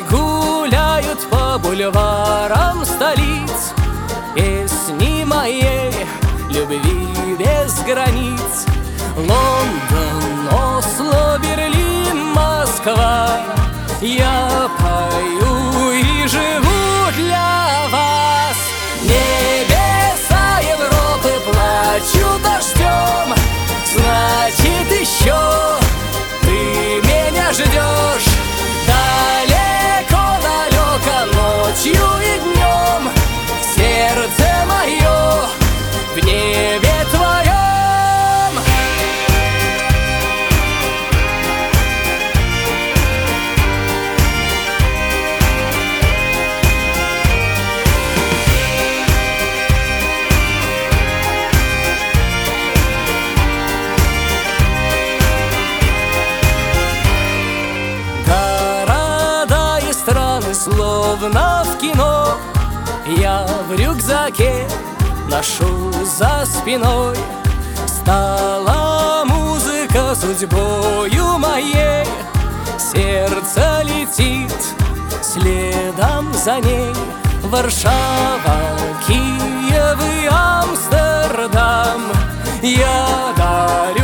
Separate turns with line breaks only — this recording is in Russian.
гуляют по бульварам столиц песни моей любви без границ. Лондон, Осло, Берлин, Москва, я пою и живу для вас. Небеса Европы плачут дождем, значит, еще ты меня ждешь. Далеко-далеко ночью и днем сердце мое в небе твоем. Города и страны словно в кино я в рюкзаке ношу за спиной. Стала музыка судьбою моей, сердце летит следом за ней. Варшава, Киев и Амстердам, я дарю